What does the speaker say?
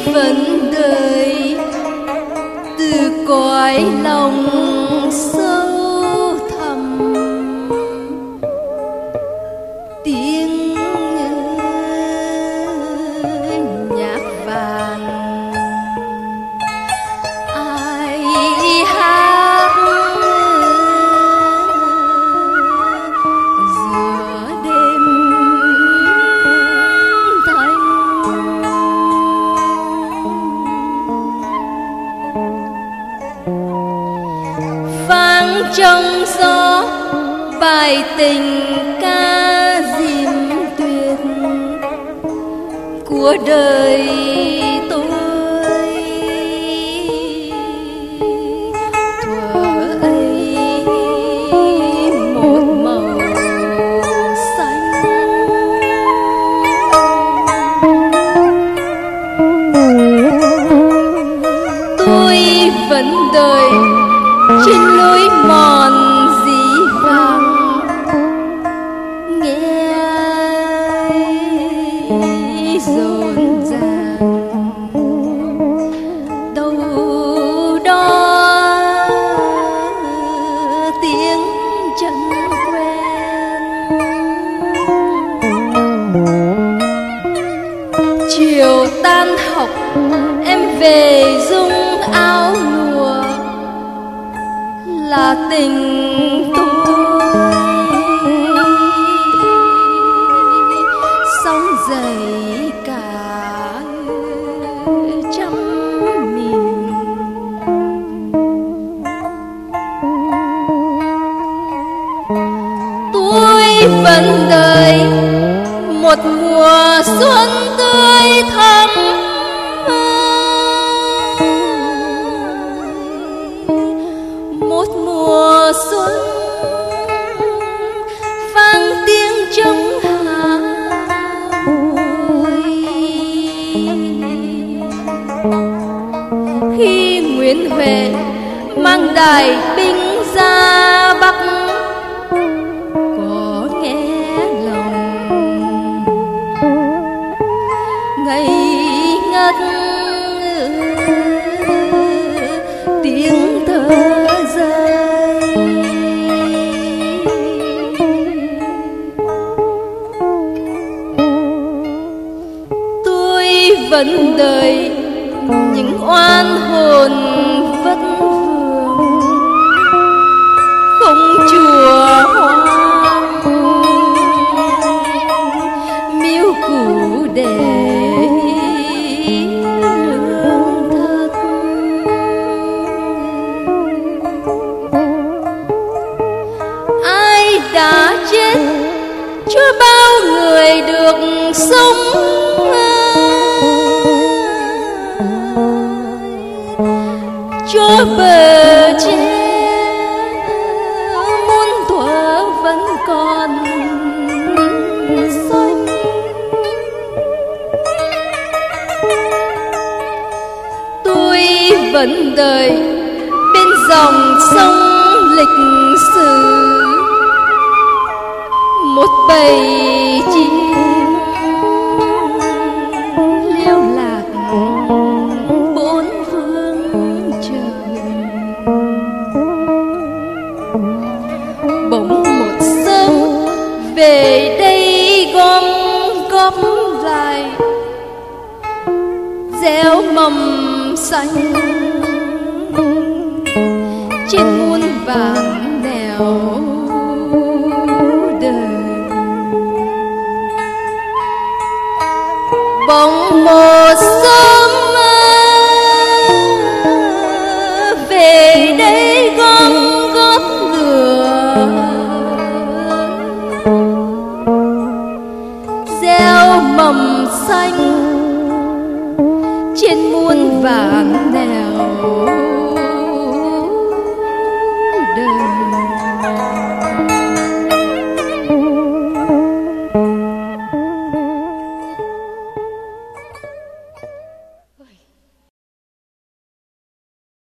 vẫn đợi từ cõi lòng sâu thẳm, tiếng nhạc vàng ai hát giữa đêm thanh. Vang trong gió bài tình ca diêm tuyệt của đời tôi. Thuở ấy một màu xanh, tôi vẫn đợi trên lối mòn dĩ vãng, nghe rộn ràng đâu đó tiếng chân quen. Chiều tan học em về dung áo lụa, là tình tôi sóng dậy cả trăm miền. Tôi vẫn đợi một mùa xuân tươi thắm, một mùa xuân vang tiếng trống hạ hồi. Khi Nguyễn Huệ mang đài binh ra Bắc, có nghe lòng ngây ngất tiếng thơ rơi. Tôi vẫn đợi những oan hồn vất vương, không chùa hoang miếu cũ để lương thất. Ai đã chết cho bao người được sống, cho bờ tre muôn thuở vẫn còn xanh. Tôi vẫn đợi bên dòng sông lịch sử, một bầy chim liêu lạc bốn phương trời. Bỗng một sớm về đây gom góp lại, gieo mầm xanh trên muôn vàn nẻo đời. Bỗng một sớm về đây gom góp lửa, gieo mầm xanh trên muôn vàn nẻo